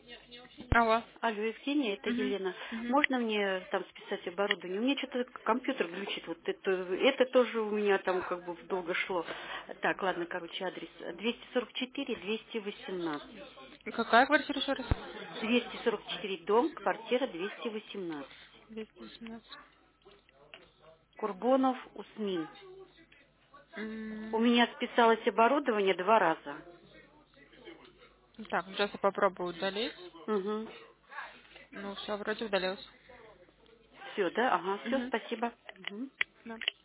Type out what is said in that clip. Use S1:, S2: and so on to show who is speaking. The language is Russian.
S1: Алло.
S2: Алло, Евгения, это
S1: Мгм.
S2: Елена.
S1: Мгм.
S2: Можно мне там списать оборудование? У меня что-то компьютер глючит. Вот это тоже у меня там как бы долго шло. Так, ладно, короче, адрес 244 218.
S1: Какая квартира еще раз?
S2: 244 дом, квартира 218.
S1: 218.
S2: Курбонов, Усмин. У
S1: М,
S2: меня списалось оборудование 2 раза.
S1: Так, сейчас я попробую удалить.
S2: Угу.
S1: Ну, все, вроде удалилось.
S2: Все, да? Ага, все,
S1: Мгм.
S2: спасибо. Мгм.
S1: Да.